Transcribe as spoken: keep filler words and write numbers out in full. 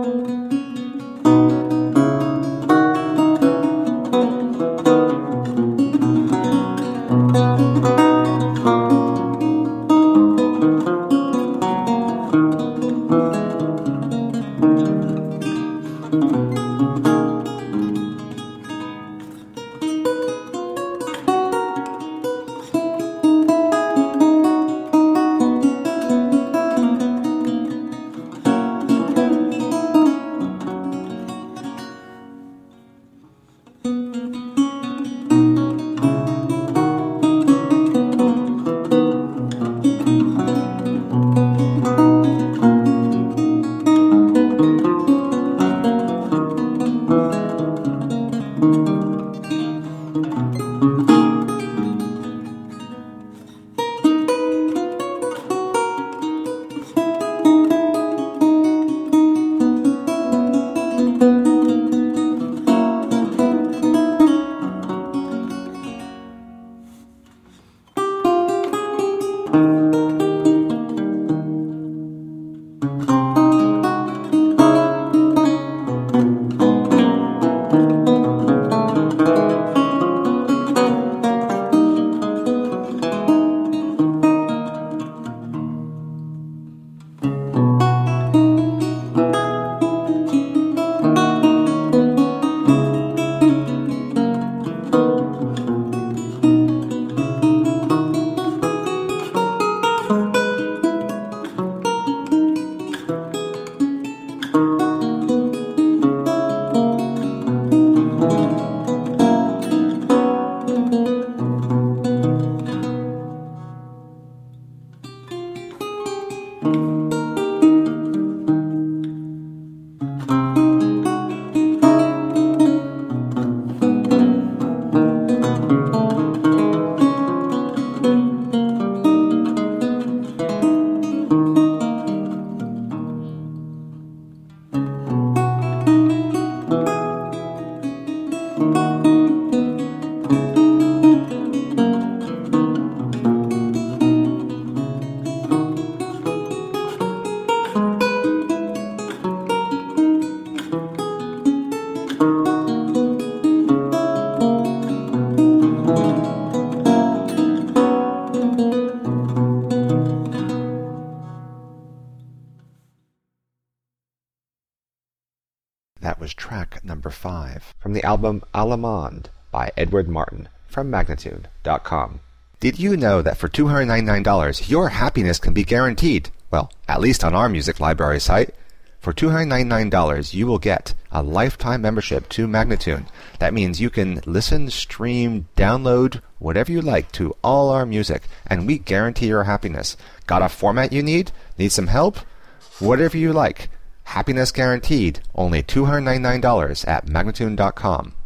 That was track number five from the album Allemande by Edward Martin from Magnatune dot com. Did you know that for two hundred ninety-nine dollars your happiness can be guaranteed? Well, at least on our music library site. For two hundred ninety-nine dollars you will get a lifetime membership to Magnatune. That means you can listen, stream, download, whatever you like to all our music, and we guarantee your happiness. Got a format you need? Need some help? Whatever you like. Happiness guaranteed. Only two hundred ninety-nine dollars at Magnatune dot com.